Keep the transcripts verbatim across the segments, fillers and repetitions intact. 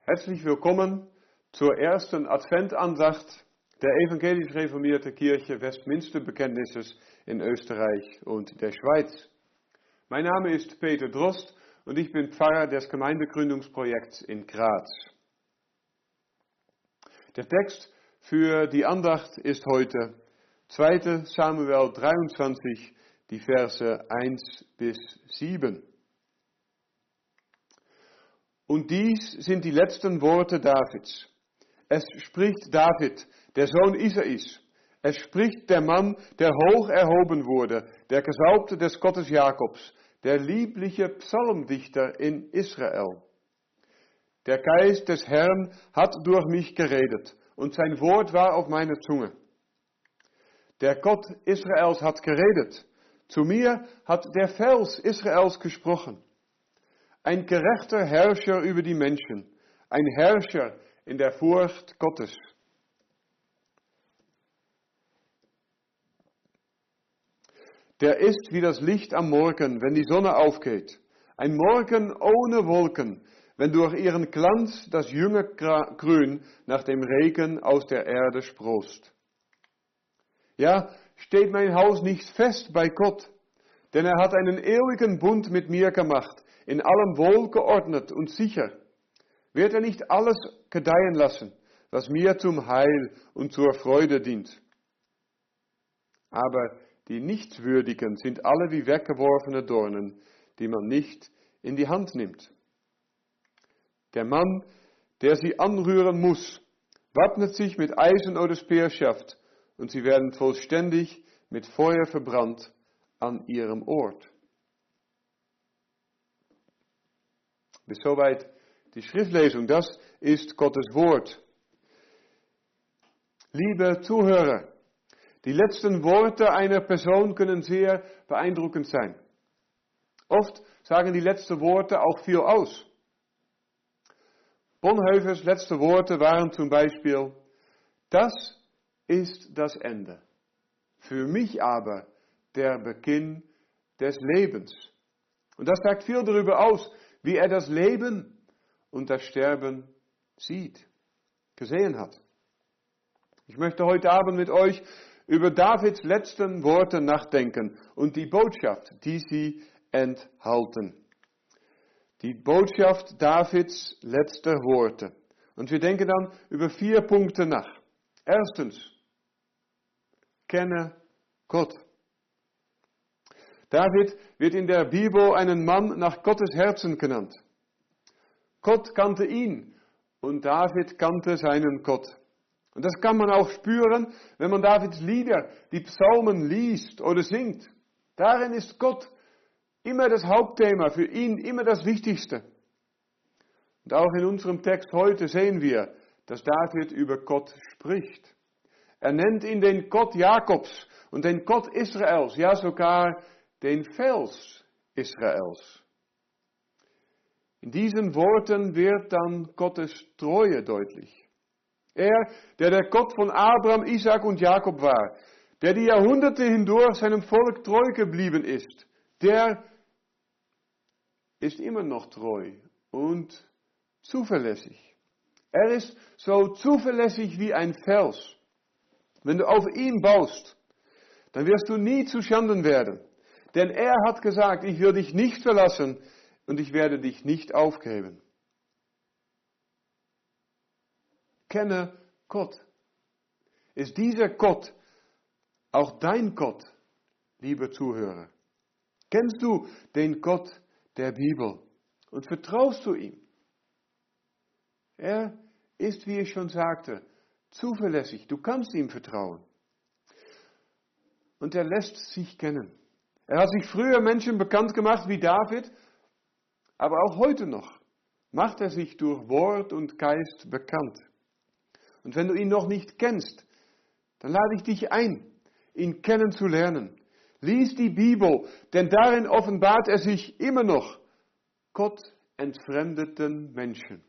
Herzlich willkommen zur ersten Adventandacht der evangelisch reformierte Kirche Westminster Bekenntnisses in Österreich und der Schweiz. Mein Name ist Peter Drost und ich bin Pfarrer des Gemeindegründungsprojekts in Graz. Der Text für die Andacht ist heute zweiter Samuel dreiundzwanzig, die Verse eins bis sieben. Und dies sind die letzten Worte Davids. Es spricht David, der Sohn Isais. Es spricht der Mann, der hoch erhoben wurde, der Gesalbte des Gottes Jakobs, der liebliche Psalmdichter in Israel. Der Geist des Herrn hat durch mich geredet, und sein Wort war auf meiner Zunge. Der Gott Israels hat geredet. Zu mir hat der Fels Israels gesprochen. Ein gerechter Herrscher über die Menschen, ein Herrscher in der Furcht Gottes. Der ist wie das Licht am Morgen, wenn die Sonne aufgeht. Ein Morgen ohne Wolken, wenn durch ihren Glanz das junge Grün nach dem Regen aus der Erde sproßt. Ja, steht mein Haus nicht fest bei Gott, denn er hat einen ewigen Bund mit mir gemacht, in allem wohlgeordnet und sicher. Wird er nicht alles gedeihen lassen, was mir zum Heil und zur Freude dient? Aber die Nichtswürdigen sind alle wie weggeworfene Dornen, die man nicht in die Hand nimmt. Der Mann, der sie anrühren muss, wappnet sich mit Eisen oder Speerschaft, und sie werden vollständig mit Feuer verbrannt an ihrem Ort. Bis soweit die Schriftlesung. Das ist Gottes Wort. Liebe Zuhörer, die letzten Worte einer Person können sehr beeindruckend sein. Oft sagen die letzten Worte auch viel aus. Bonhoeffers letzte Worte waren zum Beispiel: Das ist das Ende. Für mich aber der Beginn des Lebens. Und das sagt viel darüber aus, wie er das Leben und das Sterben sieht, gesehen hat. Ich möchte heute Abend mit euch über Davids letzten Worte nachdenken und die Botschaft, die sie enthalten. Die Botschaft Davids letzter Worte. Und wir denken dann über vier Punkte nach. Erstens, kenne Gott. David wird in der Bibel einen Mann nach Gottes Herzen genannt. Gott kannte ihn und David kannte seinen Gott. Und das kann man auch spüren, wenn man Davids Lieder, die Psalmen liest oder singt. Darin ist Gott immer das Hauptthema, für ihn immer das Wichtigste. Und auch in unserem Text heute sehen wir, dass David über Gott spricht. Er nennt ihn den Gott Jakobs und den Gott Israels, ja sogar den Fels Israels. In diesen Worten wird dann Gottes Treue deutlich. Er, der der Gott von Abraham, Isaac und Jakob war, der die Jahrhunderte hindurch seinem Volk treu geblieben ist, der ist immer noch treu und zuverlässig. Er ist so zuverlässig wie ein Fels. Wenn du auf ihn baust, dann wirst du nie zu Schanden werden. Denn er hat gesagt, ich will dich nicht verlassen und ich werde dich nicht aufgeben. Kenne Gott. Ist dieser Gott auch dein Gott, liebe Zuhörer? Kennst du den Gott der Bibel und vertraust du ihm? Er ist, wie ich schon sagte, zuverlässig. Du kannst ihm vertrauen. Und er lässt sich kennen. Er hat sich früher Menschen bekannt gemacht wie David, aber auch heute noch macht er sich durch Wort und Geist bekannt. Und wenn du ihn noch nicht kennst, dann lade ich dich ein, ihn kennenzulernen. Lies die Bibel, denn darin offenbart er sich immer noch Gott entfremdeten Menschen.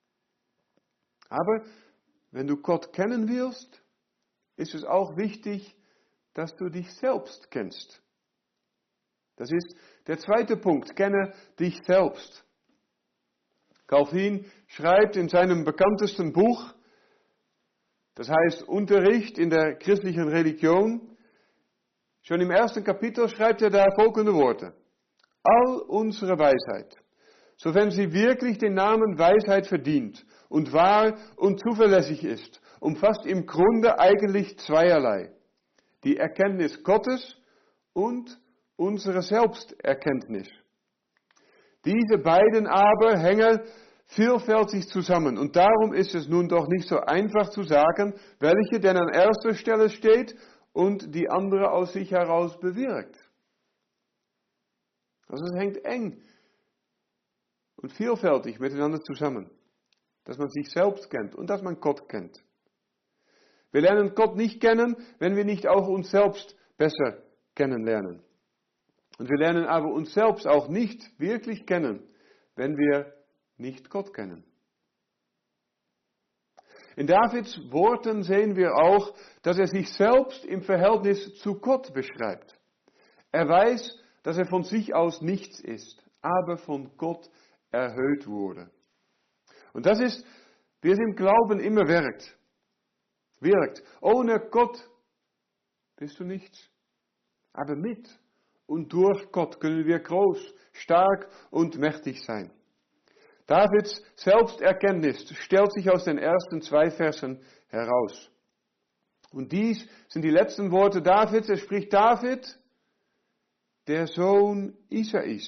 Aber wenn du Gott kennen willst, ist es auch wichtig, dass du dich selbst kennst. Das ist der zweite Punkt, kenne dich selbst. Calvin schreibt in seinem bekanntesten Buch, das heißt Unterricht in der christlichen Religion, schon im ersten Kapitel schreibt er da folgende Worte. All unsere Weisheit, sofern sie wirklich den Namen Weisheit verdient und wahr und zuverlässig ist, umfasst im Grunde eigentlich zweierlei. Die Erkenntnis Gottes und unsere Selbsterkenntnis. Diese beiden aber hängen vielfältig zusammen und darum ist es nun doch nicht so einfach zu sagen, welche denn an erster Stelle steht und die andere aus sich heraus bewirkt. Also es hängt eng und vielfältig miteinander zusammen, dass man sich selbst kennt und dass man Gott kennt. Wir lernen Gott nicht kennen, wenn wir nicht auch uns selbst besser kennenlernen. Und wir lernen aber uns selbst auch nicht wirklich kennen, wenn wir nicht Gott kennen. In Davids Worten sehen wir auch, dass er sich selbst im Verhältnis zu Gott beschreibt. Er weiß, dass er von sich aus nichts ist, aber von Gott erhöht wurde. Und das ist, wie es im Glauben immer wirkt. Wirkt. Ohne Gott bist du nichts. Aber mit und durch Gott können wir groß, stark und mächtig sein. Davids Selbsterkenntnis stellt sich aus den ersten zwei Versen heraus. Und dies sind die letzten Worte Davids. Er spricht David, der Sohn Isais.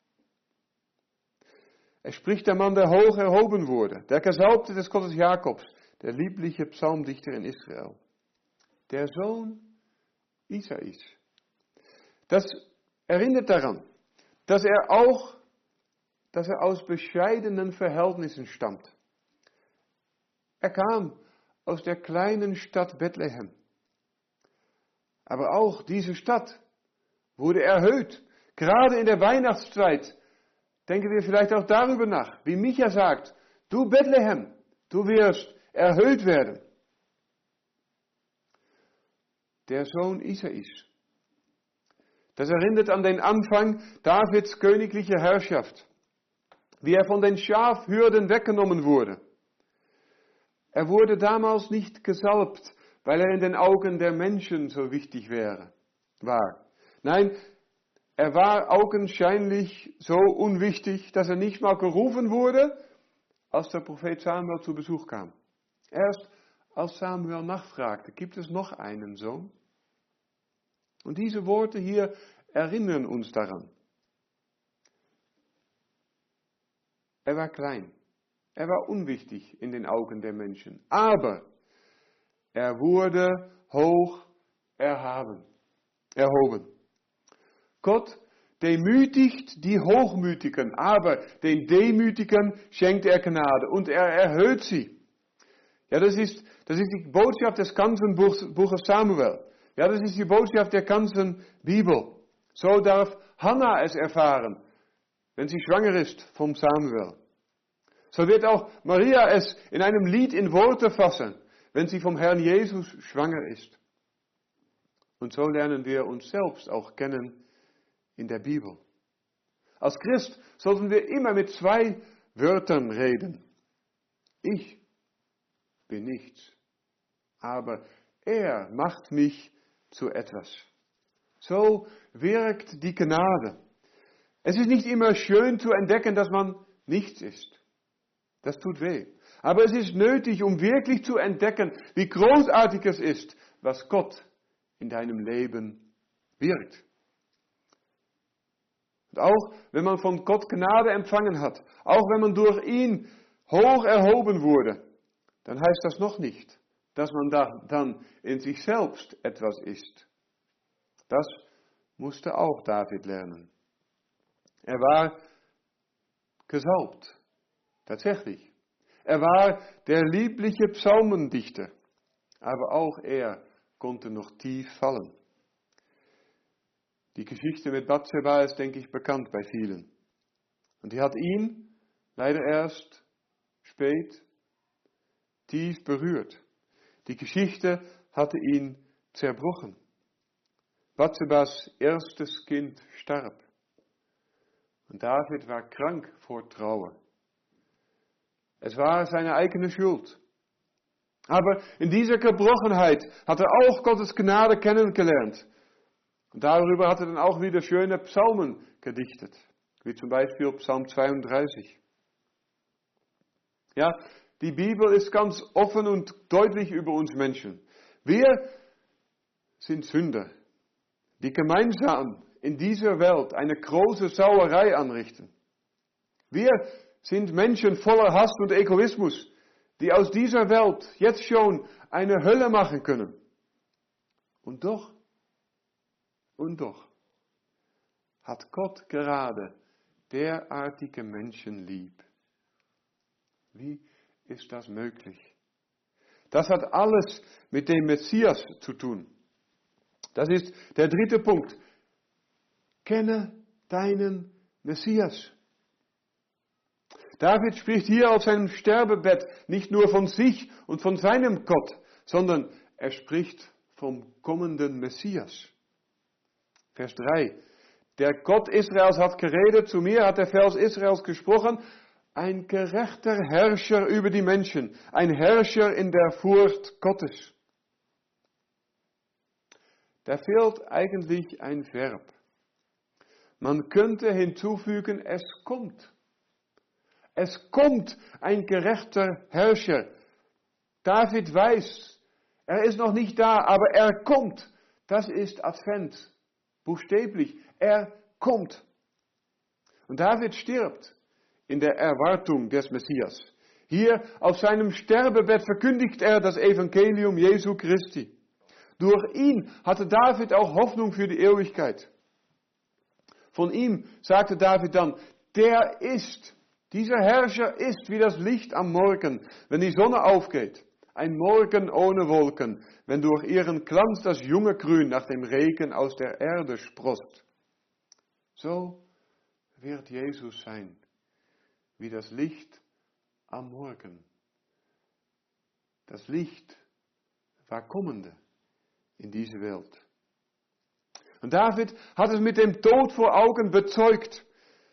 Er spricht der Mann, der hoch erhoben wurde, der Gesalbte des Gottes Jakobs, der liebliche Psalmdichter in Israel. Der Sohn Isais. Das erinnert daran, dass er auch, dass er aus bescheidenen Verhältnissen stammt. Er kam aus der kleinen Stadt Bethlehem. Aber auch diese Stadt wurde erhöht. Gerade in der Weihnachtszeit denken wir vielleicht auch darüber nach, wie Micha sagt, du Bethlehem, du wirst erhöht werden. Der Sohn Isais. Das erinnert an den Anfang Davids königlicher Herrschaft, wie er von den Schafhürden weggenommen wurde. Er wurde damals nicht gesalbt, weil er in den Augen der Menschen so wichtig wäre, war. Nein, er war augenscheinlich so unwichtig, dass er nicht mal gerufen wurde, als der Prophet Samuel zu Besuch kam. Erst als Samuel nachfragte, gibt es noch einen Sohn? Und diese Worte hier erinnern uns daran. Er war klein, er war unwichtig in den Augen der Menschen, aber er wurde hoch erhaben, erhoben. Gott demütigt die Hochmütigen, aber den Demütigen schenkt er Gnade und er erhöht sie. Ja, das ist, das ist die Botschaft des ganzen Buches, Buches Samuel. Ja, das ist die Botschaft der ganzen Bibel. So darf Hannah es erfahren, wenn sie schwanger ist vom Samuel. So wird auch Maria es in einem Lied in Worte fassen, wenn sie vom Herrn Jesus schwanger ist. Und so lernen wir uns selbst auch kennen in der Bibel. Als Christ sollten wir immer mit zwei Wörtern reden. Ich bin nichts, aber er macht mich zu etwas. So wirkt die Gnade. Es ist nicht immer schön zu entdecken, dass man nichts ist. Das tut weh. Aber es ist nötig, um wirklich zu entdecken, wie großartig es ist, was Gott in deinem Leben wirkt. Und auch wenn man von Gott Gnade empfangen hat, auch wenn man durch ihn hoch erhoben wurde, dann heißt das noch nicht, dass man da dann in sich selbst etwas ist. Das musste auch David lernen. Er war gesalbt, tatsächlich. Er war der liebliche Psalmendichter, aber auch er konnte noch tief fallen. Die Geschichte mit Bathseba ist, denke ich, bekannt bei vielen. Und die hat ihn leider erst spät tief berührt. Die Geschichte hatte ihn zerbrochen. Bathsebas erstes Kind starb. Und David war krank vor Trauer. Es war seine eigene Schuld. Aber in dieser Gebrochenheit hat er auch Gottes Gnade kennengelernt. Und darüber hat er dann auch wieder schöne Psalmen gedichtet, wie zum Beispiel Psalm zweiunddreißig. Ja, die Bibel ist ganz offen und deutlich über uns Menschen. Wir sind Sünder, die gemeinsam in dieser Welt eine große Sauerei anrichten. Wir sind Menschen voller Hass und Egoismus, die aus dieser Welt jetzt schon eine Hölle machen können. Und doch, und doch hat Gott gerade derartige Menschen lieb. Wie ist das möglich? Das hat alles mit dem Messias zu tun. Das ist der dritte Punkt. Kenne deinen Messias. David spricht hier auf seinem Sterbebett nicht nur von sich und von seinem Gott, sondern er spricht vom kommenden Messias. Vers drei. Der Gott Israels hat geredet, zu mir hat der Vers Israels gesprochen, ein gerechter Herrscher über die Menschen, ein Herrscher in der Furcht Gottes. Da fehlt eigentlich ein Verb. Man könnte hinzufügen, es kommt. Es kommt ein gerechter Herrscher. David weiß, er ist noch nicht da, aber er kommt. Das ist Advent. Buchstäblich, er kommt. Und David stirbt in der Erwartung des Messias. Hier auf seinem Sterbebett verkündigt er das Evangelium Jesu Christi. Durch ihn hatte David auch Hoffnung für die Ewigkeit. Von ihm sagte David dann, der ist, dieser Herrscher ist wie das Licht am Morgen, wenn die Sonne aufgeht. Ein Morgen ohne Wolken, wenn durch ihren Glanz das junge Grün nach dem Regen aus der Erde sproßt. So wird Jesus sein, wie das Licht am Morgen. Das Licht war kommende in diese Welt. Und David hat es mit dem Tod vor Augen bezeugt.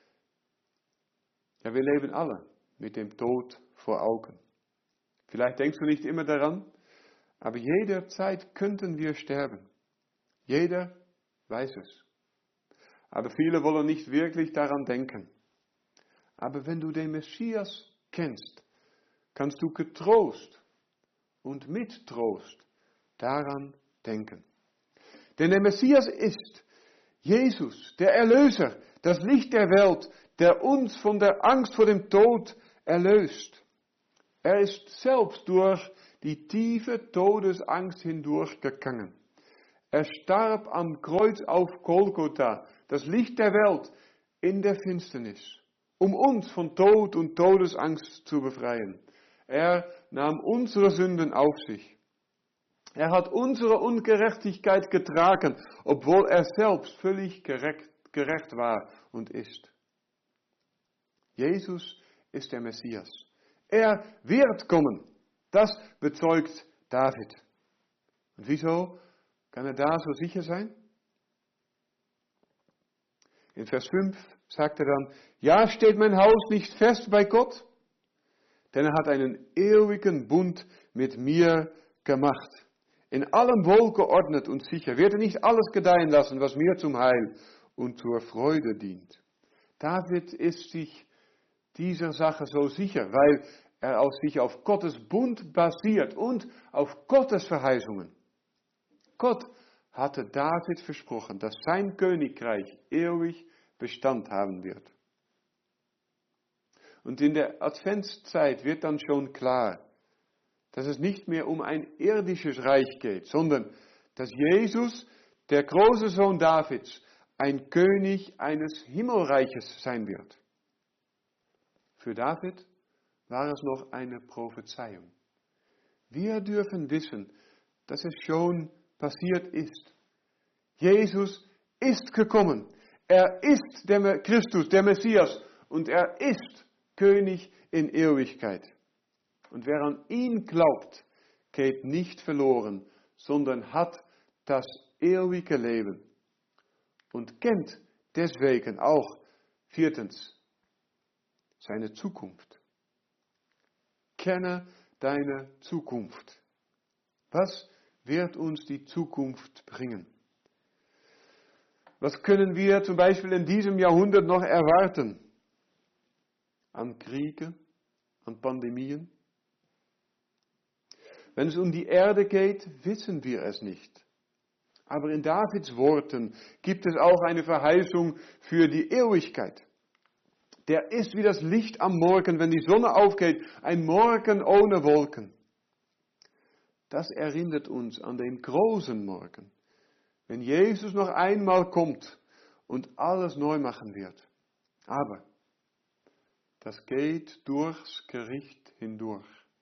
Ja, wir leben alle mit dem Tod vor Augen. Vielleicht denkst du nicht immer daran, aber jederzeit könnten wir sterben. Jeder weiß es. Aber viele wollen nicht wirklich daran denken. Aber wenn du den Messias kennst, kannst du getrost und mit Trost daran denken. Denn der Messias ist Jesus, der Erlöser, das Licht der Welt, der uns von der Angst vor dem Tod erlöst. Er ist selbst durch die tiefe Todesangst hindurchgegangen. Er starb am Kreuz auf Golgotha, das Licht der Welt, in der Finsternis, um uns von Tod und Todesangst zu befreien. Er nahm unsere Sünden auf sich. Er hat unsere Ungerechtigkeit getragen, obwohl er selbst völlig gerecht, gerecht war und ist. Jesus ist der Messias. Er wird kommen. Das bezeugt David. Und wieso kann er da so sicher sein? In Vers fünf sagt er dann, ja, steht mein Haus nicht fest bei Gott? Denn er hat einen ewigen Bund mit mir gemacht. In allem wohlgeordnet und sicher. Wird er nicht alles gedeihen lassen, was mir zum Heil und zur Freude dient. David ist sich dieser Sache so sicher, weil er auf sich auf Gottes Bund basiert und auf Gottes Verheißungen. Gott hatte David versprochen, dass sein Königreich ewig Bestand haben wird. Und in der Adventszeit wird dann schon klar, dass es nicht mehr um ein irdisches Reich geht, sondern dass Jesus, der große Sohn Davids, ein König eines Himmelreiches sein wird. Für David war es noch eine Prophezeiung. Wir dürfen wissen, dass es schon passiert ist. Jesus ist gekommen. Er ist der Christus, der Messias, und er ist König in Ewigkeit. Und wer an ihn glaubt, geht nicht verloren, sondern hat das ewige Leben und kennt deswegen auch, viertens, seine Zukunft. kenne deine Zukunft. Was wird uns die Zukunft bringen? Was können wir zum Beispiel in diesem Jahrhundert noch erwarten? An Kriege, an Pandemien? Wenn es um die Erde geht, wissen wir es nicht. Aber in Davids Worten gibt es auch eine Verheißung für die Ewigkeit. Der ist wie das Licht am Morgen, wenn die Sonne aufgeht, ein Morgen ohne Wolken. Das erinnert uns an den großen Morgen, wenn Jesus noch einmal kommt und alles neu machen wird. Aber das geht durchs Gericht hindurch.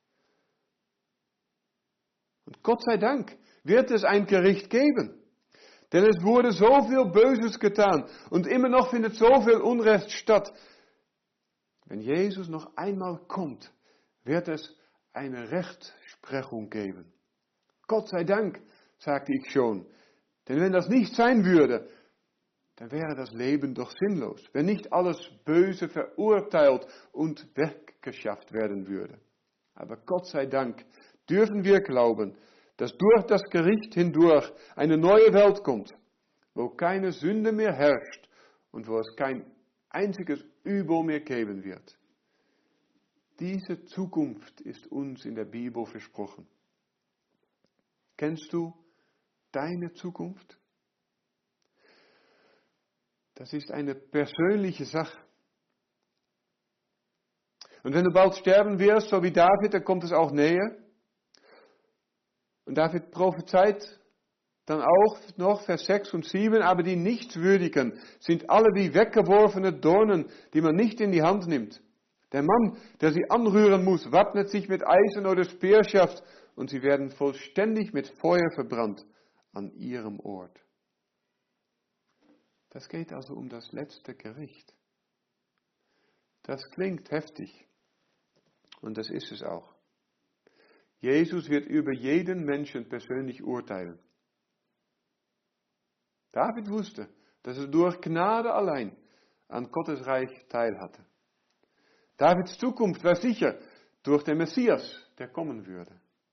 Und Gott sei Dank wird es ein Gericht geben. Denn es wurde so viel Böses getan und immer noch findet so viel Unrecht statt. Wenn Jesus noch einmal kommt, wird es eine Rechtsprechung geben. Gott sei Dank, sagte ich schon. Denn wenn das nicht sein würde, dann wäre das Leben doch sinnlos. Wenn nicht alles Böse verurteilt und weggeschafft werden würde. Aber Gott sei Dank dürfen wir glauben, dass durch das Gericht hindurch eine neue Welt kommt, wo keine Sünde mehr herrscht und wo es kein einziges Übel mehr geben wird. Diese Zukunft ist uns in der Bibel versprochen. Kennst du deine Zukunft? Das ist eine persönliche Sache. Und wenn du bald sterben wirst, so wie David, dann kommt es auch näher. Und David prophezeit dann auch noch Vers sechs und sieben, aber die Nichtswürdigen sind alle wie weggeworfene Dornen, die man nicht in die Hand nimmt. Der Mann, der sie anrühren muss, wappnet sich mit Eisen oder Speerschaft und sie werden vollständig mit Feuer verbrannt an ihrem Ort. Das geht also um das letzte Gericht. Das klingt heftig und das ist es auch. Jesus wird über jeden Menschen persönlich urteilen. David wusste, dass er durch Gnade allein an Gottes Reich teilhatte. Davids Zukunft war sicher durch den Messias, der kommen würde.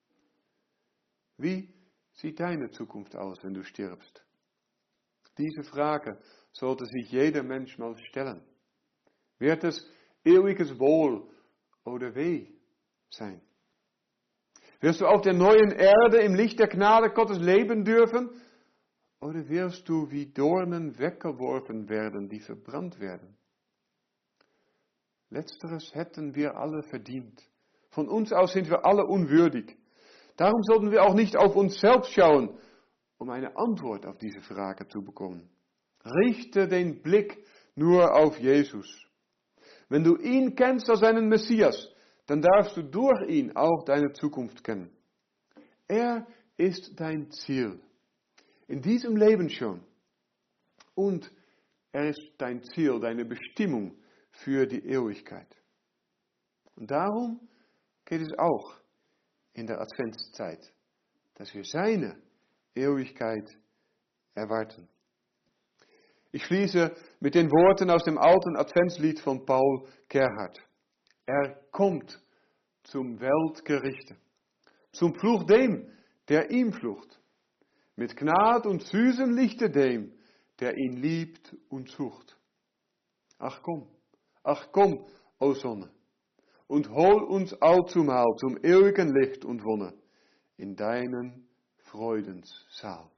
Wie sieht deine Zukunft aus, wenn du stirbst? Diese Frage sollte sich jeder Mensch mal stellen. Wird es ewiges Wohl oder Weh sein? Wirst du auf der neuen Erde im Licht der Gnade Gottes leben dürfen? Oder wirst du wie Dornen weggeworfen werden, die verbrannt werden? Letzteres hätten wir alle verdient. Von uns aus sind wir alle unwürdig. Darum sollten wir auch nicht auf uns selbst schauen, um eine Antwort auf diese Frage zu bekommen. Richte den Blick nur auf Jesus. Wenn du ihn kennst als einen Messias, dann darfst du durch ihn auch deine Zukunft kennen. Er ist dein Ziel. In diesem Leben schon. Und er ist dein Ziel, deine Bestimmung für die Ewigkeit. Und darum geht es auch in der Adventszeit, dass wir seine Ewigkeit erwarten. Ich schließe mit den Worten aus dem alten Adventslied von Paul Gerhardt. Er kommt zum Weltgerichte, zum Fluch dem, der ihm flucht, mit Gnad und süßem Lichte dem, der ihn liebt und sucht. Ach komm, ach komm, o Sonne, und hol uns allzumal zum ewigen Licht und Wonne in deinen Freudenssaal.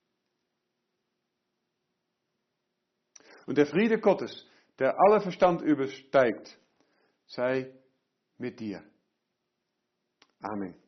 Und der Friede Gottes, der alle Verstand übersteigt, sei mit dir. Amen.